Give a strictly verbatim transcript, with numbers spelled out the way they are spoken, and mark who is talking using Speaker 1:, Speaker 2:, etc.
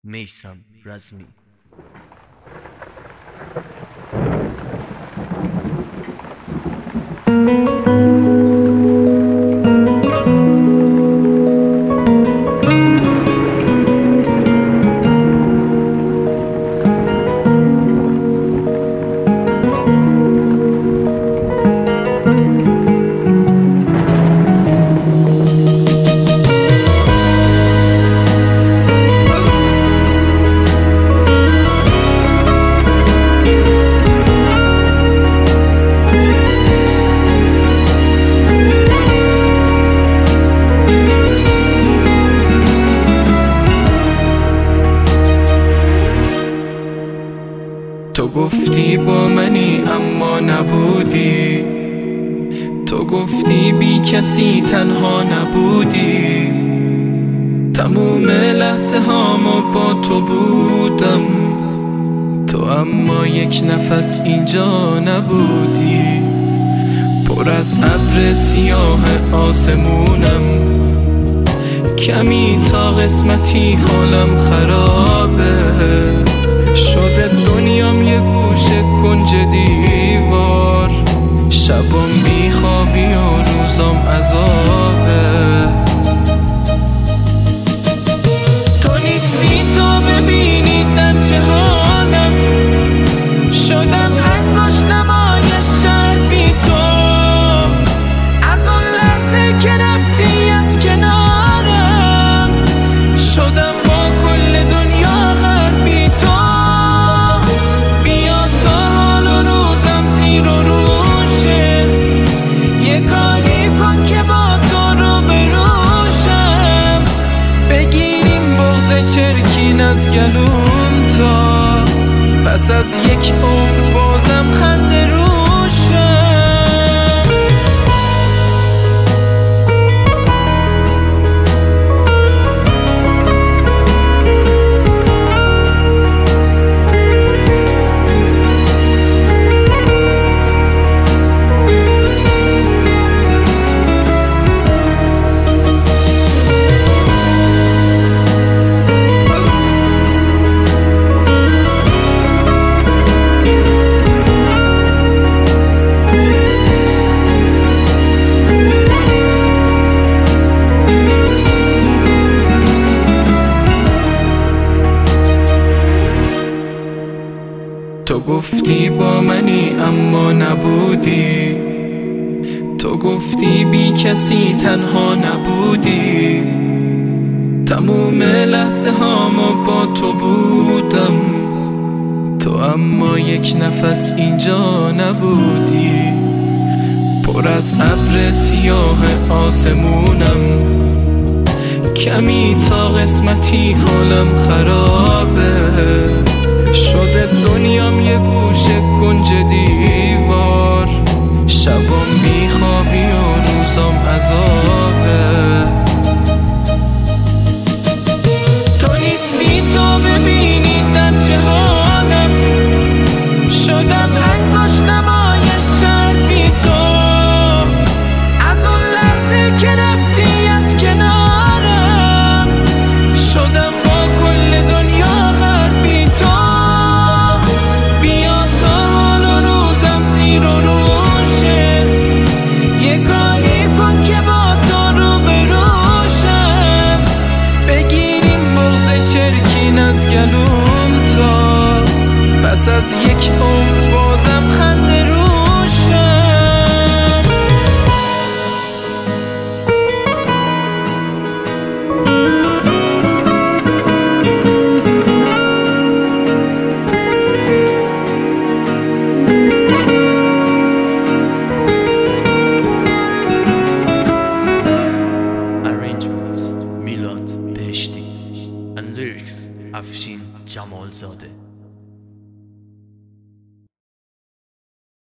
Speaker 1: میثم رزمی.
Speaker 2: تو گفتی با منی اما نبودی، تو گفتی بی کسی تنها نبودی. تموم لحظه هامو با تو بودم، تو اما یک نفس اینجا نبودی. پر از ابر سیاه آسمونم، کمی تا قسمتی حالم خرابه. شده دنیام یه گوشه کنج دیوار، شبام بیخوابی و روزام عذابه. تو نیستی تا ببینی در چه حالم، شدم انگشتمای شهر بی تو. از اون لحظه که رفتی از کنارم، شدم با کل دنیا غرق بی تو. چرکین از گلوم تا پس از یک عمر بازم خنده روشم. تو گفتی با منی اما نبودی، تو گفتی بی کسی تنها نبودی. تموم لحظه هامو با تو بودم، تو اما یک نفس اینجا نبودی. پر از ابر سیاه آسمونم، کمی تا قسمتی حالم خرابه. شده دنیام یه گوشه کنج دیوار، شبام بیخوابی و روزام عذابه. تو نیستی تا ببینی در چه حالم، شدم انگشتمای شهر بی تو. از اون لحظه که رفتی از کنارم، شدم با کل دنیا غرق بی تو. از گلوم تا پس از یک عمر بازم خنده روشم.
Speaker 1: Arrangements میلاد بهشتی and lyrics افشین جمالزاده.